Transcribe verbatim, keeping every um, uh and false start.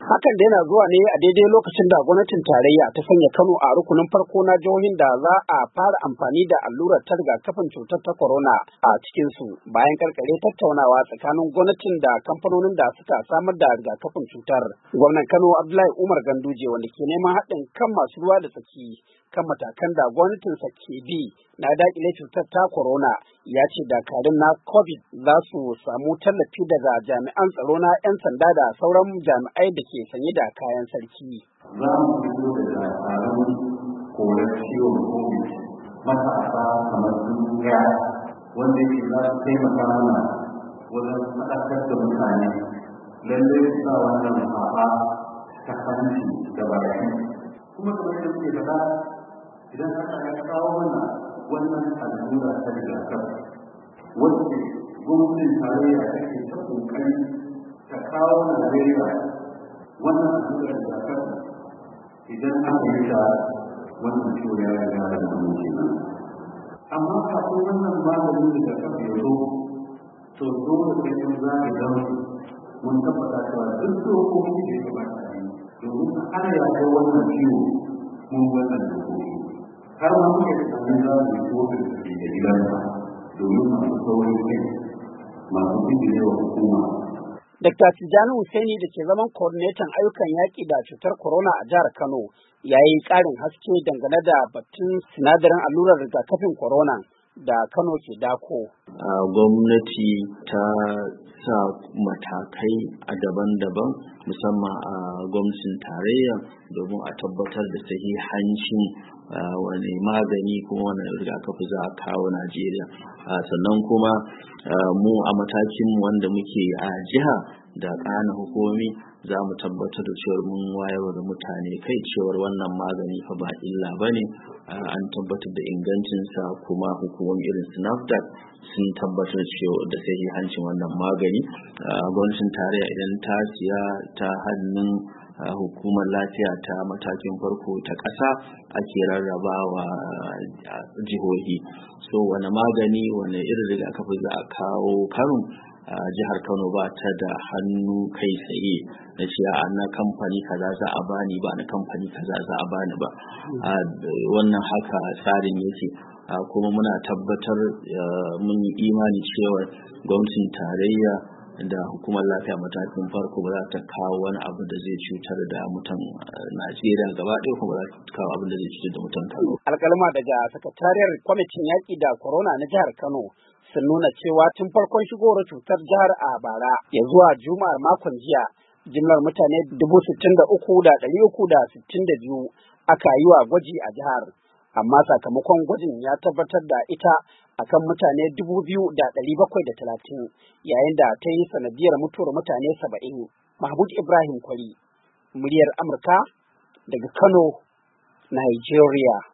Hakan da yana zuwa ne a daidai lokacin da gwamnatin tarayya ta sanya Kano a rukunin farko na jihohin da za a fara amfani da allurar ta rigakafin cutar ta corona a cikinsu bayan karkare tattaunawa tsakanin gwamnatin da kamfanonin da suka samar da rigakafin cutar. Gwamnan Kano Abdullahi Umar Ganduje wanda ke neman haɗin kan masu ruwa da tsaki kan matakan da gwamnatinsa ke bi na daƙile cutar ta corona ya ce dakarun na COVID za su samu tallafi daga jami'an tsaro na 'yan sanda da sauran jami'ai da ke sanye da kayan sarki. Za mu fito da dakarun korar ciwon COVID matasa kamar dubu ɗaya wanda yake za su taimaka mana wajen faɗakar da mutane lallai su sa wannan haɓa ta hanci da baki. Kuma kamar yadda muke faɗa idan aka ya kawo mana wannan allura ta rigakafi wacce gwamnatin tarayya take ta kokari ta kawo Najeriya wannan allura rigakafi idan aka yi ta wannan ciwo ya riga da wannan kenan. Amma kafin wannan maganin rigakafi ya zo to dole sai mun zaɓi don mun tabbata cewa duk dokoki da ya kamata a yi domin a hana yaɗuwar wannan ciwo mun wannan dokoki. Har ma muke tsanin za mu yi kofin da ke da gidansa domin masu saurin kai masu bijire wa hukuma. Dakta Tijjani Hussaini da ke zaman coordinator ayyukan yaƙi da cutar corona a jihar Kano ya yi ƙarin haske dangane da batun sinadarin allurar rigakafin corona da Kano ke dako. Gwamnati ta sa matakai a daban-daban musamman a gwamnatin tarayya domin a tabbatar da sahihancin wani magani kuma wani rigakafi za a kawo Najeriya. Sannan kuma mu a matakin wanda muke a jiha da ƙananan hukumomi za mu tabbatar da cewar mun wayar da mutane kai cewar wannan magani fa ba illa ba ne, an tabbatar da ingancinsa kuma hukumomi irin su NAFDAC sun tabbatar da sahihancin wannan magani. Gwamnatin tarayya idan ta siya ta hannun hukumar lafiya ta matakin farko ta ƙasa ake rarrabawa jihohi. So wani magani wani irin rigakafi za a kawo Kano? Jihar Kano ba ta da hannu kai tsaye na cewa na kamfani kaza za a bani ba na kamfani kaza za a bani ba. Wannan haka tsarin yake, kuma muna tabbatar mun yi imani cewa gwamnatin tarayya da hukumar lafiya matakin farko ba za ta kawo wani abu da zai cutar da mutan Najeriya gaba ɗaya, kuma ba za ta kawo abin da zai cutar da mutan Kano. Alƙalma daga sakatariyar kwamitin yaƙi da corona na jihar Kano sun nuna cewa tun farkon shigowar cutar jihar a bara ya zuwa juma'ar makon jiya jimlar mutane dubu sittin da uku da ɗari uku da sittin da biyu aka yi wa gwaji a jihar, amma sakamakon gwajin ya tabbatar da ita akan mutane dubu biyu da ɗari bakwai da talatin yayin da ta yi sanadiyar mutuwar mutane saba'in. Mahmud Ibrahim Kwari, muryar Amurka daga Kano, Nigeria.